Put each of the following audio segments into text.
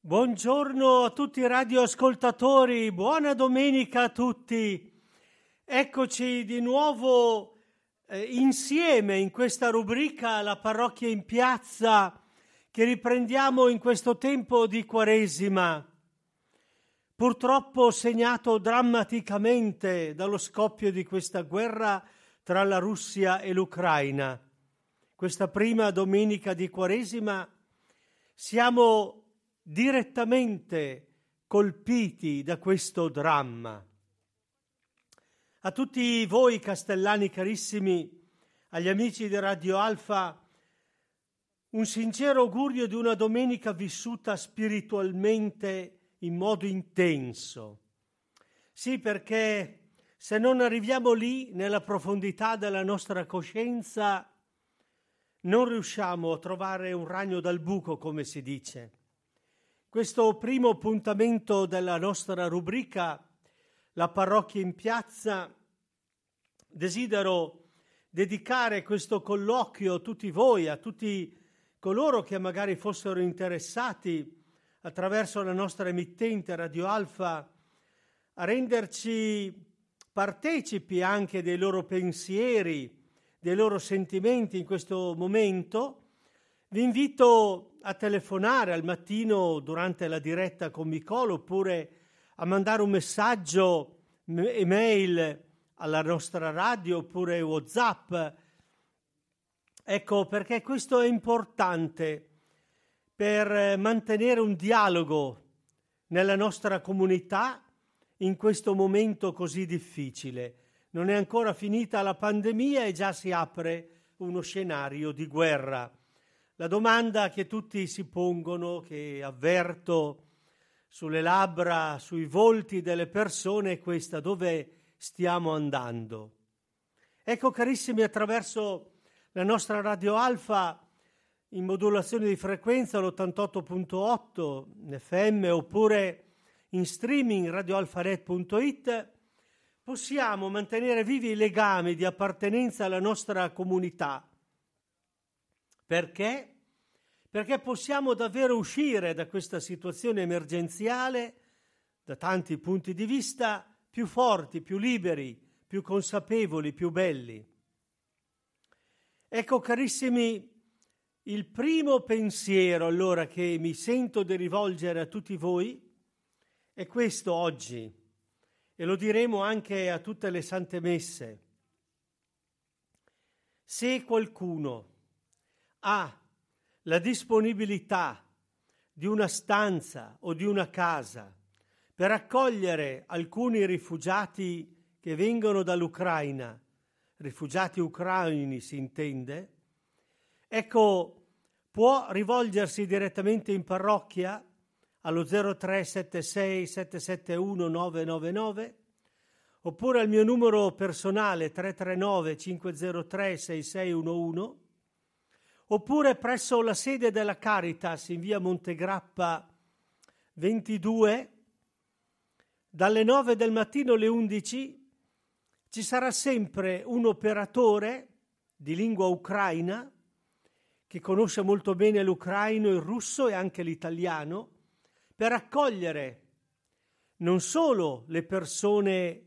Buongiorno a tutti i radioascoltatori, buona domenica a tutti. Eccoci di nuovo insieme in questa rubrica La parrocchia in piazza che riprendiamo in questo tempo di Quaresima, purtroppo segnato drammaticamente dallo scoppio di questa guerra tra la Russia e l'Ucraina. Questa prima domenica di Quaresima siamo direttamente colpiti da questo dramma. A tutti voi castellani carissimi, agli amici di Radio Alfa, un sincero augurio di una domenica vissuta spiritualmente in modo intenso. Sì, perché se non arriviamo lì, nella profondità della nostra coscienza, non riusciamo a trovare un ragno dal buco, come si dice. Questo primo appuntamento della nostra rubrica, La parrocchia in piazza, desidero dedicare questo colloquio a tutti voi, a tutti coloro che magari fossero interessati attraverso la nostra emittente Radio Alfa a renderci partecipi anche dei loro pensieri, dei loro sentimenti in questo momento. Vi invito a telefonare al mattino durante la diretta con Micolo oppure a mandare un messaggio, email alla nostra radio oppure WhatsApp. Ecco, perché questo è importante per mantenere un dialogo nella nostra comunità in questo momento così difficile. Non è ancora finita la pandemia e già si apre uno scenario di guerra. La domanda che tutti si pongono, che avverto sulle labbra, sui volti delle persone è questa: dove stiamo andando? Ecco, carissimi, attraverso la nostra Radio Alfa, in modulazione di frequenza l'88.8 in FM oppure in streaming radioalfanet.it, possiamo mantenere vivi i legami di appartenenza alla nostra comunità. Perché? Perché possiamo davvero uscire da questa situazione emergenziale, da tanti punti di vista, più forti, più liberi, più consapevoli, più belli. Ecco, carissimi, il primo pensiero allora che mi sento di rivolgere a tutti voi è questo oggi, e lo diremo anche a tutte le sante messe. Se qualcuno ha la disponibilità di una stanza o di una casa per accogliere alcuni rifugiati che vengono dall'Ucraina, rifugiati ucraini si intende, ecco, può rivolgersi direttamente in parrocchia allo 0376 771 999 oppure al mio numero personale 339 503 6611 oppure presso la sede della Caritas in via Montegrappa 22 dalle 9 del mattino alle 11 ci sarà sempre un operatore di lingua ucraina che conosce molto bene l'ucraino, il russo e anche l'italiano per accogliere non solo le persone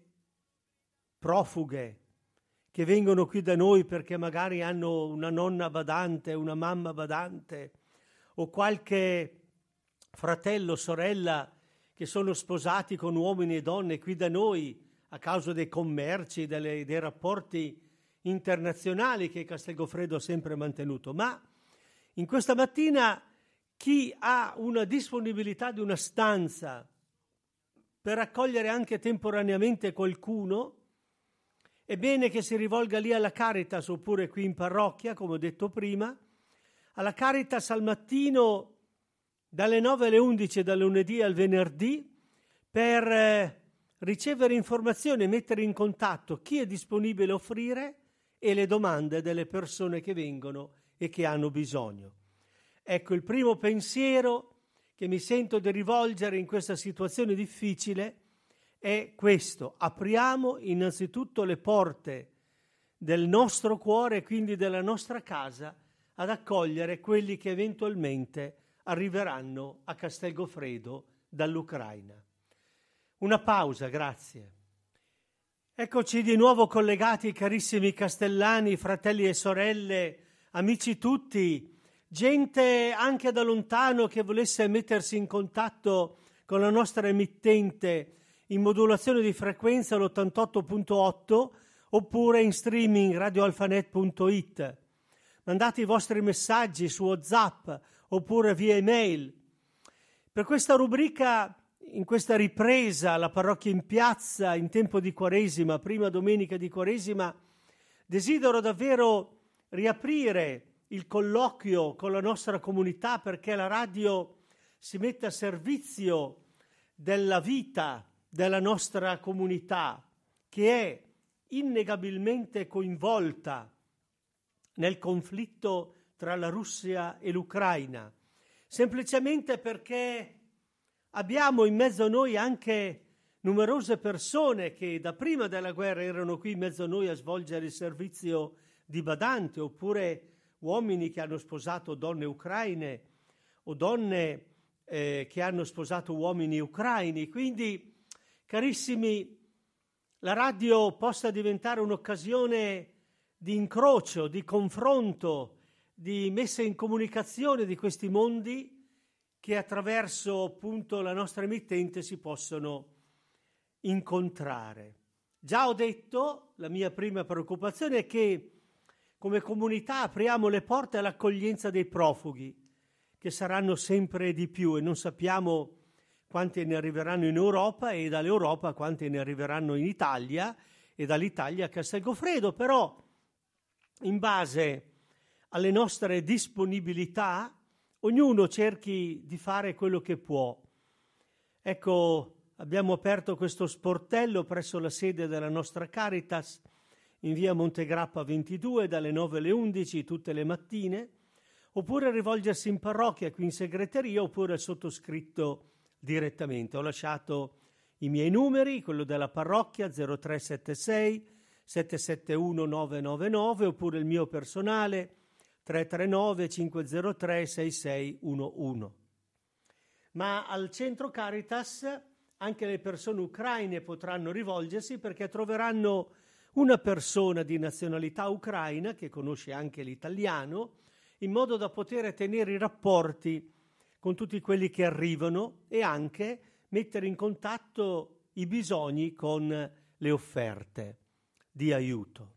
profughe che vengono qui da noi perché magari hanno una nonna badante, una mamma badante o qualche fratello, sorella che sono sposati con uomini e donne qui da noi a causa dei commerci, dei rapporti internazionali che Castel Goffredo ha sempre mantenuto, ma in questa mattina chi ha una disponibilità di una stanza per accogliere anche temporaneamente qualcuno, è bene che si rivolga lì alla Caritas oppure qui in parrocchia, come ho detto prima, alla Caritas al mattino dalle 9 alle 11 dal lunedì al venerdì per ricevere informazioni e mettere in contatto chi è disponibile a offrire e le domande delle persone che vengono e che hanno bisogno. Ecco, il primo pensiero che mi sento di rivolgere in questa situazione difficile è questo: apriamo innanzitutto le porte del nostro cuore e quindi della nostra casa ad accogliere quelli che eventualmente arriveranno a Castel Goffredo dall'Ucraina. Una pausa, grazie. Eccoci di nuovo collegati, carissimi castellani, fratelli e sorelle, amici tutti, gente anche da lontano che volesse mettersi in contatto con la nostra emittente in modulazione di frequenza l'88.8 oppure in streaming radioalfanet.it. Mandate i vostri messaggi su WhatsApp oppure via email. Per questa rubrica, in questa ripresa, la parrocchia in piazza in tempo di Quaresima, prima domenica di Quaresima, desidero davvero riaprire il colloquio con la nostra comunità perché la radio si mette a servizio della vita della nostra comunità, che è innegabilmente coinvolta nel conflitto tra la Russia e l'Ucraina, semplicemente perché abbiamo in mezzo a noi anche numerose persone che da prima della guerra erano qui in mezzo a noi a svolgere il servizio di badante, oppure uomini che hanno sposato donne ucraine o donne che hanno sposato uomini ucraini. Quindi, carissimi, la radio possa diventare un'occasione di incrocio, di confronto, di messa in comunicazione di questi mondi che attraverso appunto la nostra emittente si possono incontrare. Già ho detto, la mia prima preoccupazione è che come comunità apriamo le porte all'accoglienza dei profughi, che saranno sempre di più e non sappiamo quanti ne arriveranno in Europa e dall'Europa quanti ne arriveranno in Italia e dall'Italia a Castel Goffredo, però in base alle nostre disponibilità ognuno cerchi di fare quello che può. Ecco, abbiamo aperto questo sportello presso la sede della nostra Caritas in via Montegrappa 22 dalle 9 alle 11 tutte le mattine, oppure rivolgersi in parrocchia qui in segreteria oppure al sottoscritto direttamente. Ho lasciato i miei numeri, quello della parrocchia 0376 771 999 oppure il mio personale 339 503 6611. Ma al centro Caritas anche le persone ucraine potranno rivolgersi perché troveranno una persona di nazionalità ucraina che conosce anche l'italiano, in modo da poter tenere i rapporti con tutti quelli che arrivano e anche mettere in contatto i bisogni con le offerte di aiuto.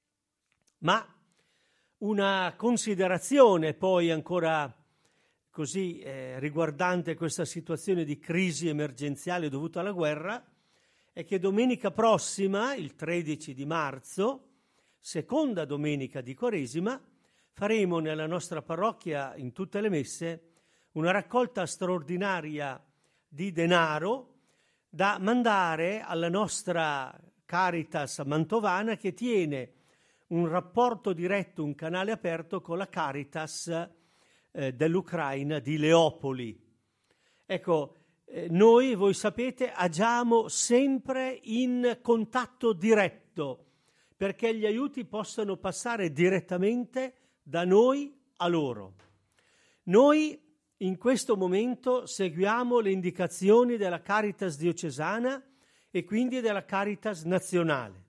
Ma una considerazione poi ancora così riguardante questa situazione di crisi emergenziale dovuta alla guerra è che domenica prossima, il 13 di marzo, seconda domenica di Quaresima, faremo nella nostra parrocchia in tutte le messe una raccolta straordinaria di denaro da mandare alla nostra Caritas mantovana che tiene un rapporto diretto, un canale aperto con la Caritas dell'Ucraina di Leopoli. Ecco, noi, voi sapete, agiamo sempre in contatto diretto perché gli aiuti possano passare direttamente da noi a loro. Noi in questo momento seguiamo le indicazioni della Caritas diocesana e quindi della Caritas nazionale.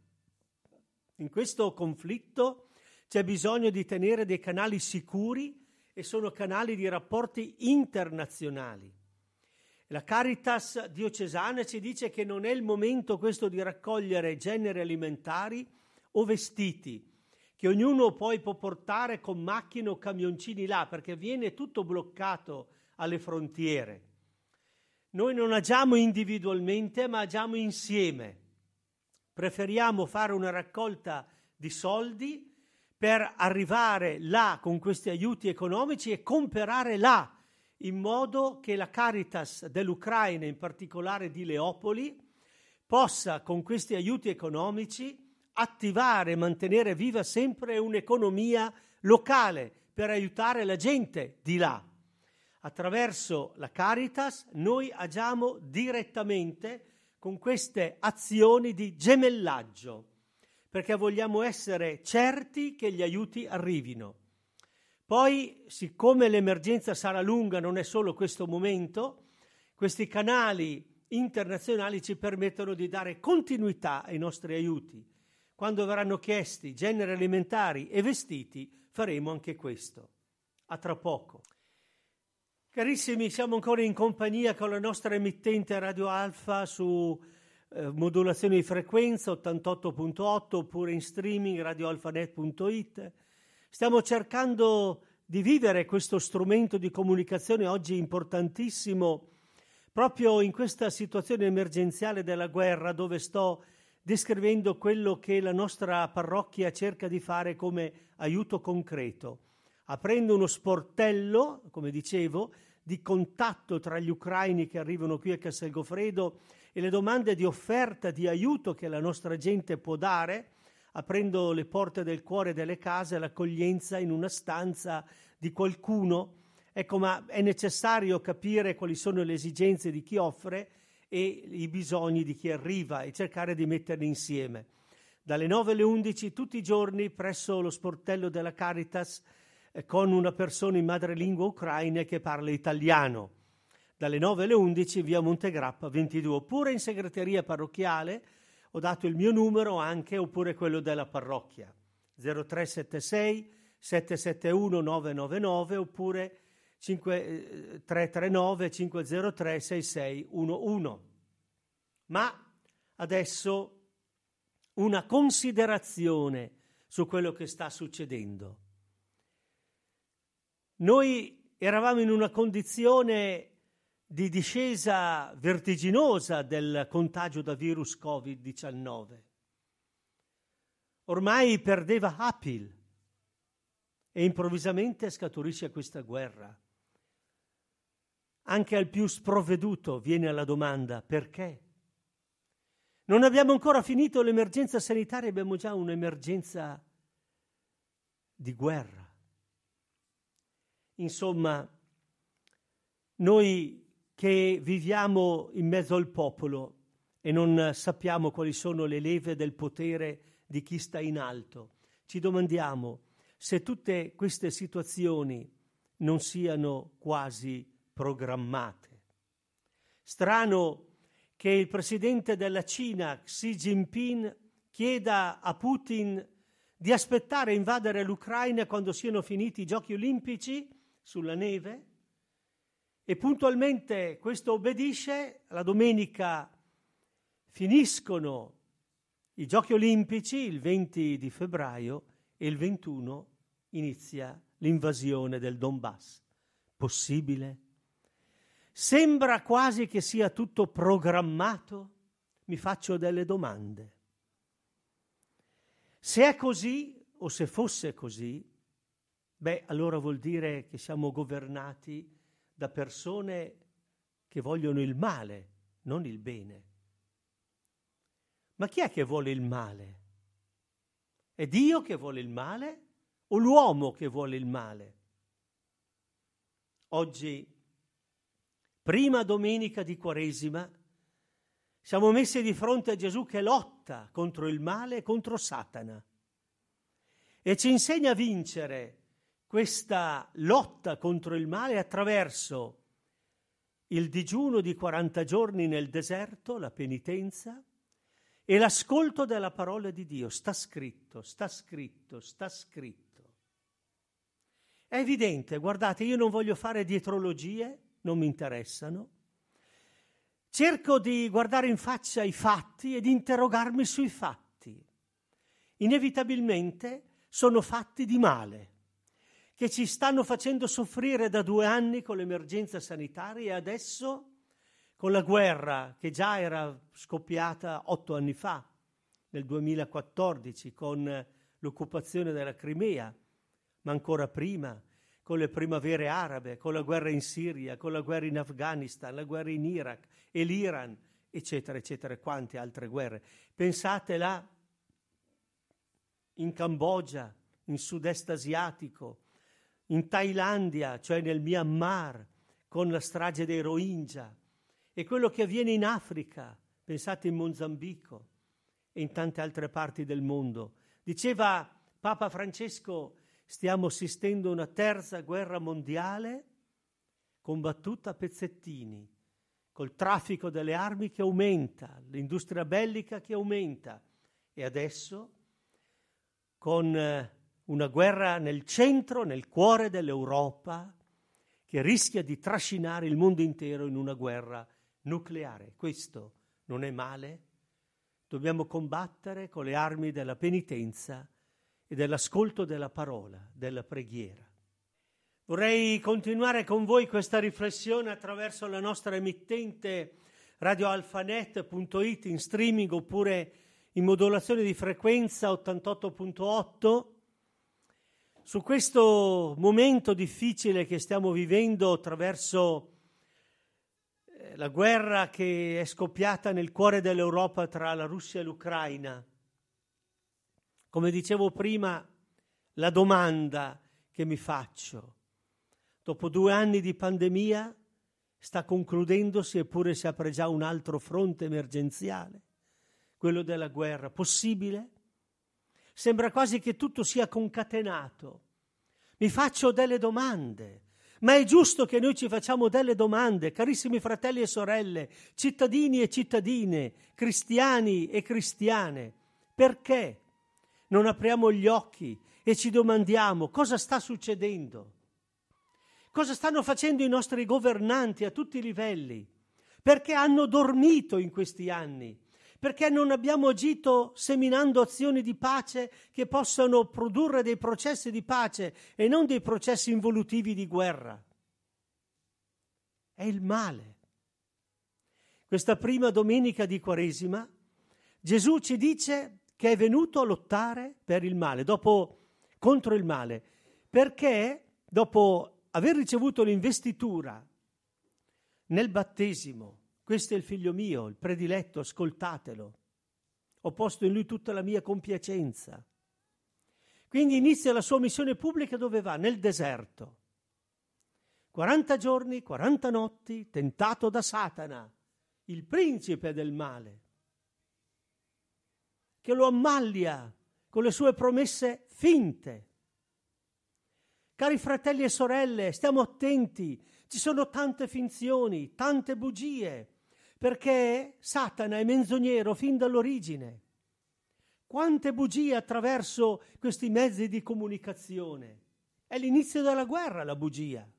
In questo conflitto c'è bisogno di tenere dei canali sicuri e sono canali di rapporti internazionali. La Caritas diocesana ci dice che non è il momento questo di raccogliere generi alimentari o vestiti, che ognuno poi può portare con macchine o camioncini là, perché viene tutto bloccato alle frontiere. Noi non agiamo individualmente, ma agiamo insieme. Preferiamo fare una raccolta di soldi per arrivare là con questi aiuti economici e comprare là, in modo che la Caritas dell'Ucraina, in particolare di Leopoli, possa con questi aiuti economici attivare e mantenere viva sempre un'economia locale per aiutare la gente di là. Attraverso la Caritas noi agiamo direttamente con queste azioni di gemellaggio, perché vogliamo essere certi che gli aiuti arrivino. Poi, siccome l'emergenza sarà lunga, non è solo questo momento, questi canali internazionali ci permettono di dare continuità ai nostri aiuti. Quando verranno chiesti generi alimentari e vestiti, faremo anche questo. A tra poco. Carissimi, siamo ancora in compagnia con la nostra emittente Radio Alfa su modulazione di frequenza 88.8 oppure in streaming radioalfanet.it. Stiamo cercando di vivere questo strumento di comunicazione oggi importantissimo proprio in questa situazione emergenziale della guerra, dove sto descrivendo quello che la nostra parrocchia cerca di fare come aiuto concreto, aprendo uno sportello, come dicevo, di contatto tra gli ucraini che arrivano qui a Castelgoffredo e le domande di offerta di aiuto che la nostra gente può dare, aprendo le porte del cuore delle case, l'accoglienza in una stanza di qualcuno. Ecco, ma è necessario capire quali sono le esigenze di chi offre e i bisogni di chi arriva e cercare di metterli insieme. Dalle 9 alle 11 tutti i giorni presso lo sportello della Caritas con una persona in madrelingua ucraina che parla italiano. Dalle 9 alle 11 via Montegrappa 22, oppure in segreteria parrocchiale. Ho dato il mio numero anche, oppure quello della parrocchia, 0376 771 999 oppure 339 503 6611. Ma adesso una considerazione su quello che sta succedendo. Noi eravamo in una condizione di discesa vertiginosa del contagio da virus Covid-19. Ormai perdeva Apil e improvvisamente scaturisce questa guerra. Anche al più sprovveduto viene la domanda: perché? Non abbiamo ancora finito l'emergenza sanitaria, abbiamo già un'emergenza di guerra. Insomma, noi che viviamo in mezzo al popolo e non sappiamo quali sono le leve del potere di chi sta in alto, ci domandiamo se tutte queste situazioni non siano quasi programmate. Strano che il presidente della Cina, Xi Jinping, chieda a Putin di aspettare a invadere l'Ucraina quando siano finiti i Giochi Olimpici sulla neve, e puntualmente questo obbedisce. La domenica finiscono i Giochi Olimpici il 20 di febbraio e il 21 inizia l'invasione del Donbass. Possibile? Sembra quasi che sia tutto programmato. Mi faccio delle domande. Se è così, o se fosse così, allora vuol dire che siamo governati da persone che vogliono il male, non il bene. Ma chi è che vuole il male? È Dio che vuole il male o l'uomo che vuole il male? Oggi, prima domenica di Quaresima, siamo messi di fronte a Gesù che lotta contro il male e contro Satana e ci insegna a vincere questa lotta contro il male attraverso il digiuno di 40 giorni nel deserto, la penitenza e l'ascolto della parola di Dio. Sta scritto, sta scritto, sta scritto. È evidente, guardate, io non voglio fare dietrologie, non mi interessano. Cerco di guardare in faccia i fatti e di interrogarmi sui fatti. Inevitabilmente sono fatti di male, che ci stanno facendo soffrire da 2 anni con l'emergenza sanitaria e adesso con la guerra che già era scoppiata 8 anni fa, nel 2014, con l'occupazione della Crimea, ma ancora prima, con le primavere arabe, con la guerra in Siria, con la guerra in Afghanistan, la guerra in Iraq e l'Iran, eccetera, eccetera, quante altre guerre. Pensate là, in Cambogia, in sud-est asiatico, in Thailandia, cioè nel Myanmar, con la strage dei Rohingya, e quello che avviene in Africa, pensate in Mozambico e in tante altre parti del mondo. Diceva Papa Francesco, stiamo assistendo a una terza guerra mondiale combattuta a pezzettini, col traffico delle armi che aumenta, l'industria bellica che aumenta e adesso con una guerra nel centro, nel cuore dell'Europa, che rischia di trascinare il mondo intero in una guerra nucleare. Questo non è male? Dobbiamo combattere con le armi della penitenza e dell'ascolto della parola, della preghiera. Vorrei continuare con voi questa riflessione attraverso la nostra emittente radioalfanet.it in streaming oppure in modulazione di frequenza 88.8 su questo momento difficile che stiamo vivendo attraverso la guerra che è scoppiata nel cuore dell'Europa tra la Russia e l'Ucraina. Come dicevo prima, la domanda che mi faccio: dopo 2 anni di pandemia sta concludendosi, eppure si apre già un altro fronte emergenziale, quello della guerra. Possibile? Sembra quasi che tutto sia concatenato. Mi faccio delle domande, ma è giusto che noi ci facciamo delle domande, carissimi fratelli e sorelle, cittadini e cittadine, cristiani e cristiane. Perché non apriamo gli occhi e ci domandiamo cosa sta succedendo? Cosa stanno facendo i nostri governanti a tutti i livelli? Perché hanno dormito in questi anni? Perché non abbiamo agito seminando azioni di pace che possano produrre dei processi di pace e non dei processi involutivi di guerra? È il male. Questa prima domenica di Quaresima Gesù ci dice che è venuto a lottare per il male, contro il male, perché dopo aver ricevuto l'investitura nel battesimo, questo è il figlio mio, il prediletto, ascoltatelo, ho posto in lui tutta la mia compiacenza. Quindi inizia la sua missione pubblica dove va? Nel deserto. 40 giorni, 40 notti, tentato da Satana, il principe del male, che lo ammallia con le sue promesse finte. Cari fratelli e sorelle, stiamo attenti, ci sono tante finzioni, tante bugie, perché Satana è menzognero fin dall'origine. Quante bugie attraverso questi mezzi di comunicazione. È l'inizio della guerra la bugia.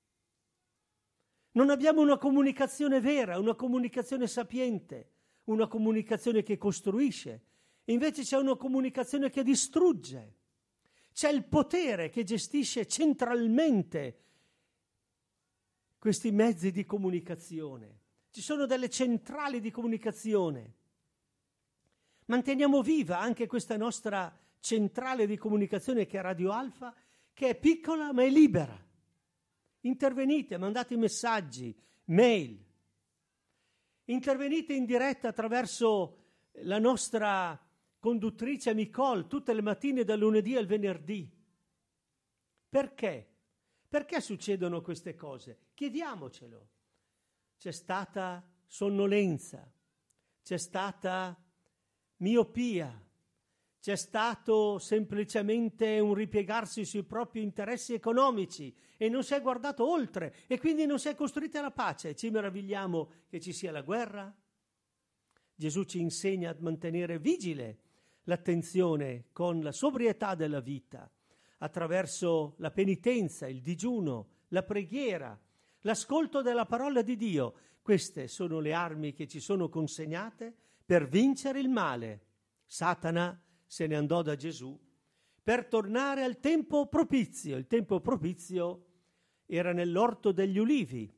Non abbiamo una comunicazione vera, una comunicazione sapiente, una comunicazione che costruisce. Invece c'è una comunicazione che distrugge. C'è il potere che gestisce centralmente questi mezzi di comunicazione. Ci sono delle centrali di comunicazione. Manteniamo viva anche questa nostra centrale di comunicazione che è Radio Alfa, che è piccola ma è libera. Intervenite, mandate messaggi, mail. Intervenite in diretta attraverso la nostra conduttrice Nicole tutte le mattine dal lunedì al venerdì. Perché? Perché succedono queste cose? Chiediamocelo. C'è stata sonnolenza, c'è stata miopia, c'è stato semplicemente un ripiegarsi sui propri interessi economici e non si è guardato oltre e quindi non si è costruita la pace. Ci meravigliamo che ci sia la guerra? Gesù ci insegna a mantenere vigile l'attenzione con la sobrietà della vita, attraverso la penitenza, il digiuno, la preghiera, l'ascolto della parola di Dio. Queste sono le armi che ci sono consegnate per vincere il male. Satana se ne andò da Gesù per tornare al tempo propizio. Il tempo propizio era nell'orto degli ulivi,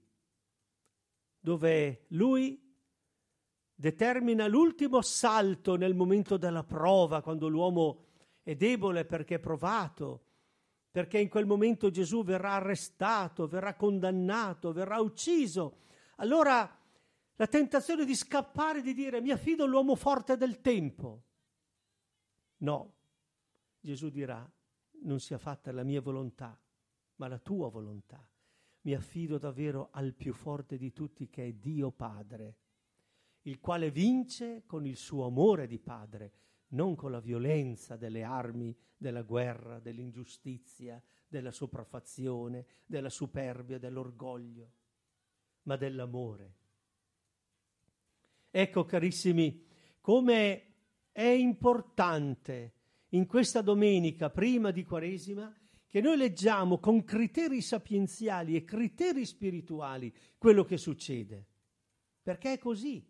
dove lui determina l'ultimo salto nel momento della prova, quando l'uomo è debole perché è provato, perché in quel momento Gesù verrà arrestato, verrà condannato, verrà ucciso. Allora la tentazione di scappare, di dire mi affido all'uomo forte del tempo. No, Gesù dirà non sia fatta la mia volontà, ma la tua volontà. Mi affido davvero al più forte di tutti, che è Dio Padre, il quale vince con il suo amore di padre, non con la violenza delle armi, della guerra, dell'ingiustizia, della sopraffazione, della superbia, dell'orgoglio, ma dell'amore. Ecco, carissimi, come è importante in questa domenica prima di Quaresima che noi leggiamo con criteri sapienziali e criteri spirituali quello che succede, perché è così.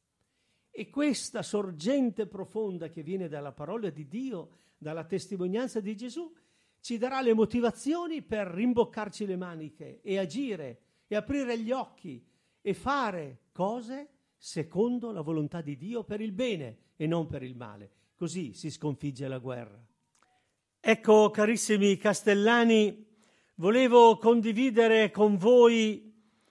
E questa sorgente profonda che viene dalla parola di Dio, dalla testimonianza di Gesù, ci darà le motivazioni per rimboccarci le maniche e agire e aprire gli occhi e fare cose secondo la volontà di Dio per il bene e non per il male. Così si sconfigge la guerra. Ecco, carissimi castellani, volevo condividere con voi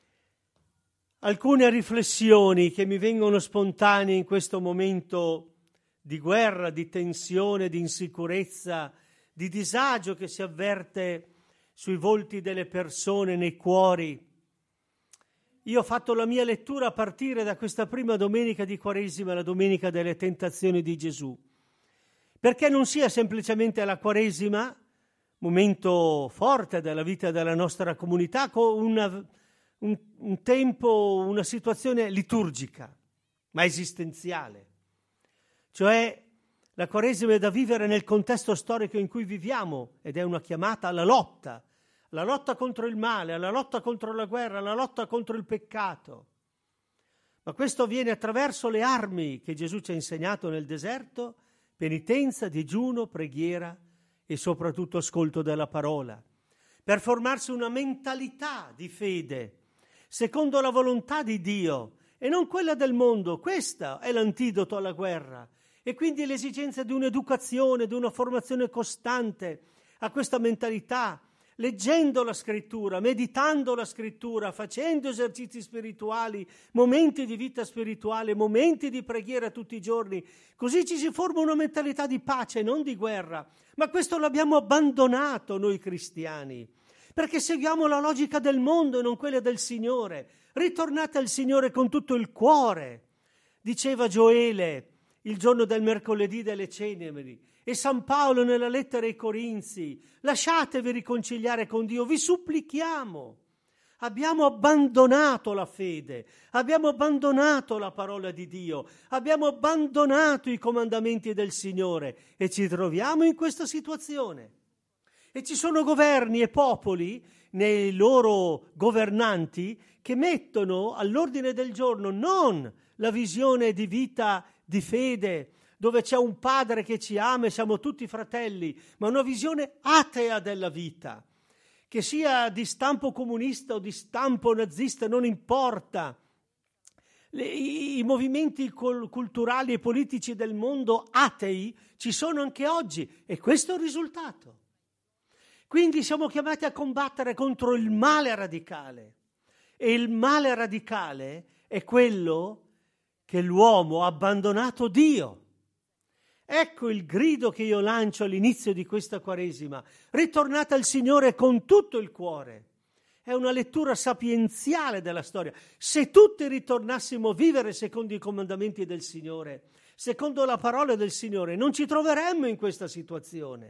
alcune riflessioni che mi vengono spontanee in questo momento di guerra, di tensione, di insicurezza, di disagio che si avverte sui volti delle persone, nei cuori. Io ho fatto la mia lettura a partire da questa prima domenica di Quaresima, la domenica delle tentazioni di Gesù, perché non sia semplicemente la Quaresima, momento forte della vita della nostra comunità, con un tempo, una situazione liturgica, ma esistenziale. Cioè la Quaresima è da vivere nel contesto storico in cui viviamo ed è una chiamata alla lotta contro il male, alla lotta contro la guerra, alla lotta contro il peccato. Ma questo avviene attraverso le armi che Gesù ci ha insegnato nel deserto: penitenza, digiuno, preghiera e soprattutto ascolto della parola, per formarsi una mentalità di fede secondo la volontà di Dio e non quella del mondo. Questo è l'antidoto alla guerra e quindi l'esigenza di un'educazione, di una formazione costante a questa mentalità, leggendo la scrittura, meditando la scrittura, facendo esercizi spirituali, momenti di vita spirituale, momenti di preghiera tutti i giorni. Così ci si forma una mentalità di pace, non di guerra. Ma questo l'abbiamo abbandonato noi cristiani, perché seguiamo la logica del mondo e non quella del Signore. Ritornate al Signore con tutto il cuore, diceva Gioele il giorno del mercoledì delle ceneri, e San Paolo nella lettera ai Corinzi: lasciatevi riconciliare con Dio, vi supplichiamo. Abbiamo abbandonato la fede, abbiamo abbandonato la parola di Dio, abbiamo abbandonato i comandamenti del Signore e ci troviamo in questa situazione. E ci sono governi e popoli, nei loro governanti, che mettono all'ordine del giorno non la visione di vita, di fede, dove c'è un padre che ci ama e siamo tutti fratelli, ma una visione atea della vita, che sia di stampo comunista o di stampo nazista, non importa. I movimenti culturali e politici del mondo atei ci sono anche oggi e questo è il risultato. Quindi siamo chiamati a combattere contro il male radicale e il male radicale è quello che l'uomo ha abbandonato Dio. Ecco il grido che io lancio all'inizio di questa Quaresima: ritornate al Signore con tutto il cuore. È una lettura sapienziale della storia. Se tutti ritornassimo a vivere secondo i comandamenti del Signore, secondo la parola del Signore, non ci troveremmo in questa situazione.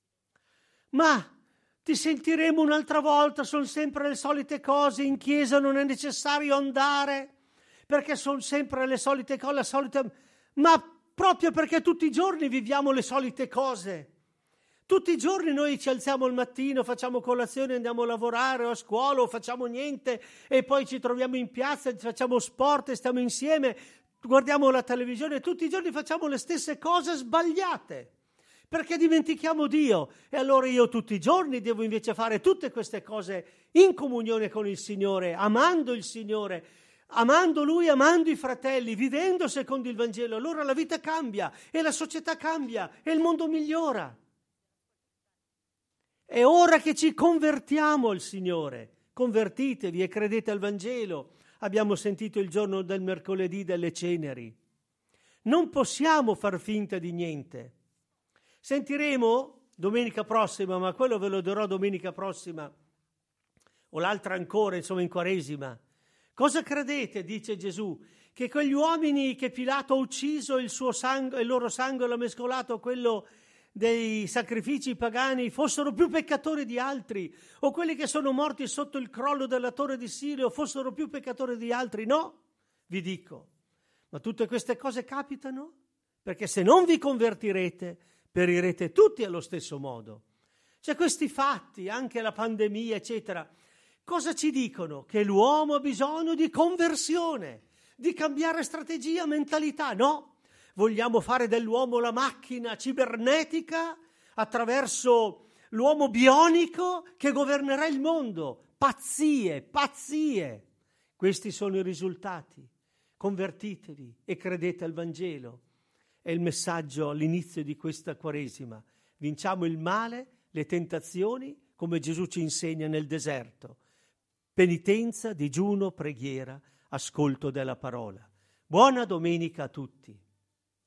Ma ti sentiremo un'altra volta, sono sempre le solite cose, in chiesa non è necessario andare, perché sono sempre le solite cose, ma proprio perché tutti i giorni viviamo le solite cose. Tutti i giorni noi ci alziamo al mattino, facciamo colazione, andiamo a lavorare o a scuola o facciamo niente e poi ci troviamo in piazza, facciamo sport e stiamo insieme, guardiamo la televisione, tutti i giorni facciamo le stesse cose sbagliate perché dimentichiamo Dio. E allora io tutti i giorni devo invece fare tutte queste cose in comunione con il Signore, amando il Signore, amando Lui, amando i fratelli, vivendo secondo il Vangelo. Allora la vita cambia e la società cambia e il mondo migliora. È ora che ci convertiamo al Signore. Convertitevi e credete al Vangelo. Abbiamo sentito il giorno del mercoledì delle ceneri. Non possiamo far finta di niente. Sentiremo domenica prossima, ma quello ve lo dirò domenica prossima, o l'altra ancora, insomma in Quaresima, Cosa credete, dice Gesù, che quegli uomini che Pilato ha ucciso, il loro sangue l'ha mescolato a quello dei sacrifici pagani, fossero più peccatori di altri? O quelli che sono morti sotto il crollo della torre di Sirio fossero più peccatori di altri? No, vi dico. Ma tutte queste cose capitano perché se non vi convertirete, perirete tutti allo stesso modo. Cioè questi fatti, anche la pandemia, eccetera, cosa ci dicono? Che l'uomo ha bisogno di conversione, di cambiare strategia, mentalità. No, vogliamo fare dell'uomo la macchina cibernetica attraverso l'uomo bionico che governerà il mondo. Pazzie, pazzie. Questi sono i risultati. Convertitevi e credete al Vangelo. È il messaggio all'inizio di questa Quaresima. Vinciamo il male, le tentazioni, come Gesù ci insegna nel deserto. Penitenza, digiuno, preghiera, ascolto della parola. Buona domenica a tutti.